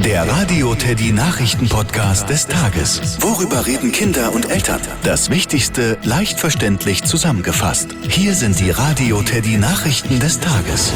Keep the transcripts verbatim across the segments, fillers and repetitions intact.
Der Radio Teddy Nachrichten-Podcast des Tages. Worüber reden Kinder und Eltern? Das Wichtigste leicht verständlich zusammengefasst. Hier sind die Radio Teddy Nachrichten des Tages.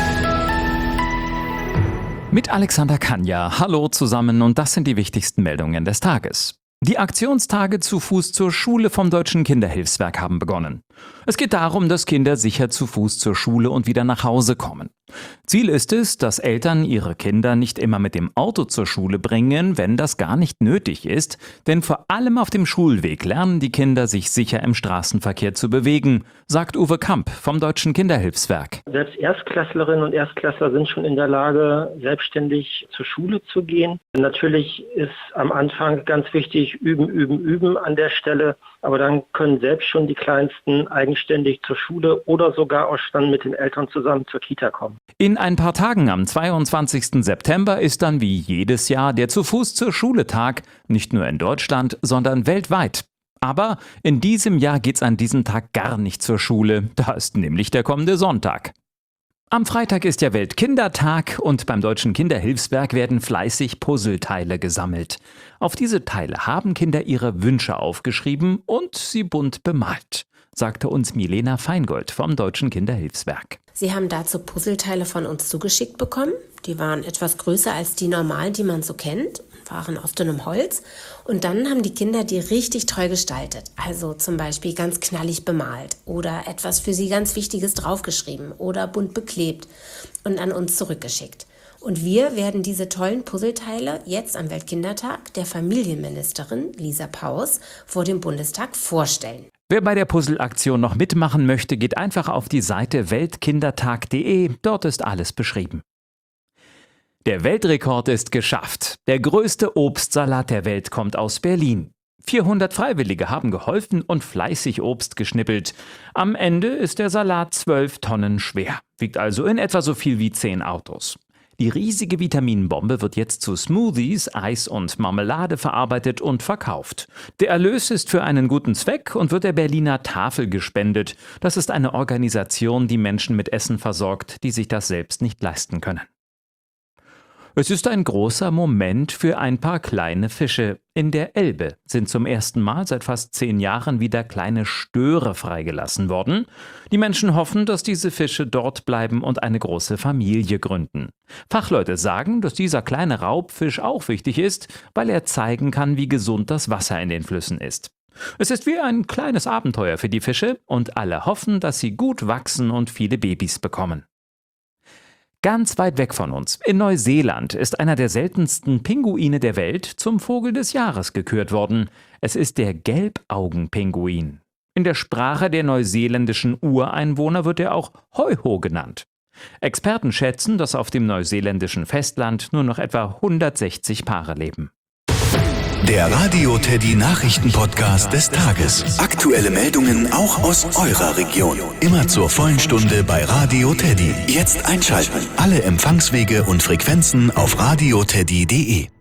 Mit Alexander Kanja. Hallo zusammen und das sind die wichtigsten Meldungen des Tages. Die Aktionstage zu Fuß zur Schule vom Deutschen Kinderhilfswerk haben begonnen. Es geht darum, dass Kinder sicher zu Fuß zur Schule und wieder nach Hause kommen. Ziel ist es, dass Eltern ihre Kinder nicht immer mit dem Auto zur Schule bringen, wenn das gar nicht nötig ist, denn vor allem auf dem Schulweg lernen die Kinder, sich sicher im Straßenverkehr zu bewegen, sagt Uwe Kamp vom Deutschen Kinderhilfswerk. Selbst Erstklässlerinnen und Erstklässler sind schon in der Lage, selbstständig zur Schule zu gehen. Natürlich ist am Anfang ganz wichtig, üben, üben, üben an der Stelle, aber dann können selbst schon die Kleinsten eigenständig zur Schule oder sogar auch dann mit den Eltern zusammen zur Kita kommen. In ein paar Tagen am zweiundzwanzigsten September ist dann wie jedes Jahr der Zu-Fuß-zur-Schule-Tag, nicht nur in Deutschland, sondern weltweit. Aber in diesem Jahr geht's an diesem Tag gar nicht zur Schule, da ist nämlich der kommende Sonntag. Am Freitag ist ja Weltkindertag und beim Deutschen Kinderhilfswerk werden fleißig Puzzleteile gesammelt. Auf diese Teile haben Kinder ihre Wünsche aufgeschrieben und sie bunt bemalt, sagte uns Milena Feingold vom Deutschen Kinderhilfswerk. Sie haben dazu Puzzleteile von uns zugeschickt bekommen. Die waren etwas größer als die normalen, die man so kennt, waren aus dünnem Holz. Und dann haben die Kinder die richtig toll gestaltet. Also zum Beispiel ganz knallig bemalt oder etwas für sie ganz Wichtiges draufgeschrieben oder bunt beklebt und an uns zurückgeschickt. Und wir werden diese tollen Puzzleteile jetzt am Weltkindertag der Familienministerin Lisa Paus vor dem Bundestag vorstellen. Wer bei der Puzzle-Aktion noch mitmachen möchte, geht einfach auf die Seite weltkindertag punkt de. Dort ist alles beschrieben. Der Weltrekord ist geschafft. Der größte Obstsalat der Welt kommt aus Berlin. vierhundert Freiwillige haben geholfen und fleißig Obst geschnippelt. Am Ende ist der Salat zwölf Tonnen schwer, wiegt also in etwa so viel wie zehn Autos. Die riesige Vitaminbombe wird jetzt zu Smoothies, Eis und Marmelade verarbeitet und verkauft. Der Erlös ist für einen guten Zweck und wird der Berliner Tafel gespendet. Das ist eine Organisation, die Menschen mit Essen versorgt, die sich das selbst nicht leisten können. Es ist ein großer Moment für ein paar kleine Fische. In der Elbe sind zum ersten Mal seit fast zehn Jahren wieder kleine Störe freigelassen worden. Die Menschen hoffen, dass diese Fische dort bleiben und eine große Familie gründen. Fachleute sagen, dass dieser kleine Raubfisch auch wichtig ist, weil er zeigen kann, wie gesund das Wasser in den Flüssen ist. Es ist wie ein kleines Abenteuer für die Fische und alle hoffen, dass sie gut wachsen und viele Babys bekommen. Ganz weit weg von uns, in Neuseeland, ist einer der seltensten Pinguine der Welt zum Vogel des Jahres gekürt worden. Es ist der Gelbaugenpinguin. In der Sprache der neuseeländischen Ureinwohner wird er auch Hoiho genannt. Experten schätzen, dass auf dem neuseeländischen Festland nur noch etwa hundertsechzig Paare leben. Der Radio Teddy Nachrichten-Podcast des Tages. Aktuelle Meldungen auch aus eurer Region. Immer zur vollen Stunde bei Radio Teddy. Jetzt einschalten. Alle Empfangswege und Frequenzen auf radio teddy punkt de.